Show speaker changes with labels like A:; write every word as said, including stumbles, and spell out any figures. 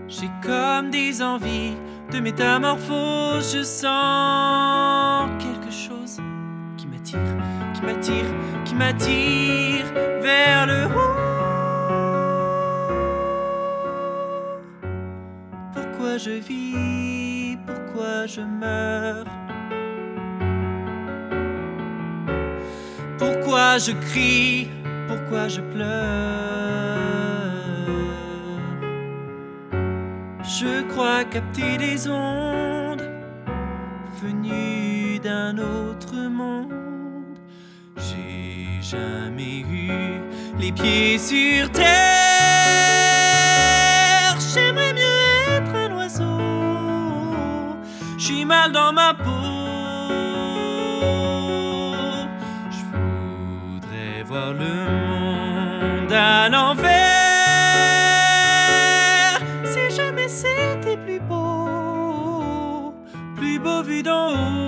A: J'ai comme des envies de métamorphose. Je sens quelque chose qui m'attire, qui m'attire, qui m'attire vers le haut. Pourquoi je vis, pourquoi je meurs? Pourquoi je crie, pourquoi je pleure? Je crois capter des ondes venues d'un autre monde. J'ai jamais eu les pieds sur terre. J'aimerais mieux être un oiseau. J'suis mal dans ma peau. Je voudrais voir le monde à l'envers. Si jamais c'était plus beau, plus beau vu d'en haut.